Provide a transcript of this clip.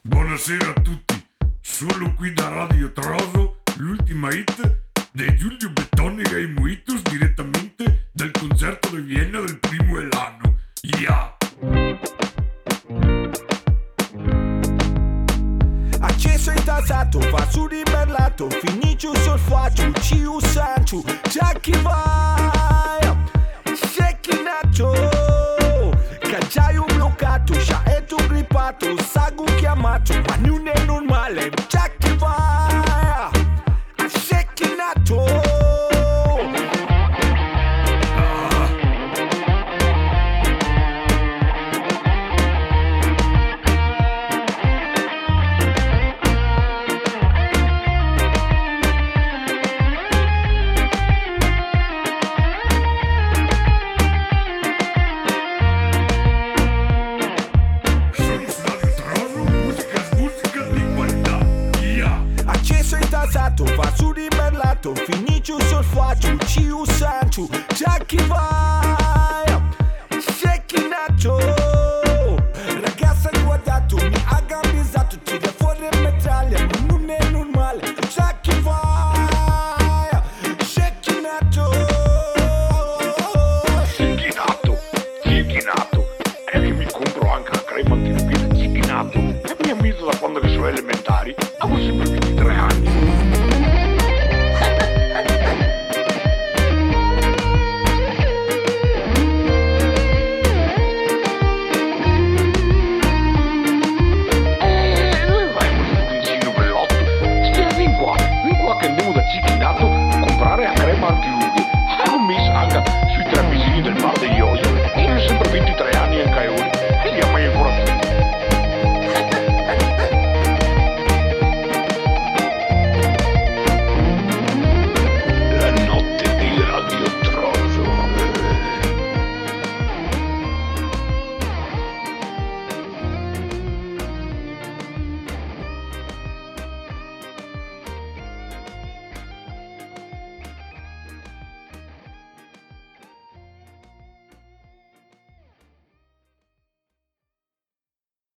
Buonasera a tutti, solo qui da Radio Troso, l'ultima hit di Giulio Bettonica e i Mojitos direttamente dal concerto di Vienna del primo Elano. Yeah! Acceso e tasato, va su ribellato, finisce il solfaccio, ci usancio, c'è chi vai, c'è chi nato, cacciaio bloccato, sciaetto grippato, sago chiamato, ma non è normale, c'è chi vai, c'è chi nato. Va su ribellato, finisce il solfaccio, ci usancio, c'è chi vai, c'è chi nato. Ragazza guardato, mi ha gambizzato, tira fuori il metraglia, non è normale, c'è chi vai, c'è chi nato. Zicchinato, è che mi compro anche la crema antispina zicchinato, e mi ha messo da quando che sono elementari, avevo sempre 23 anni.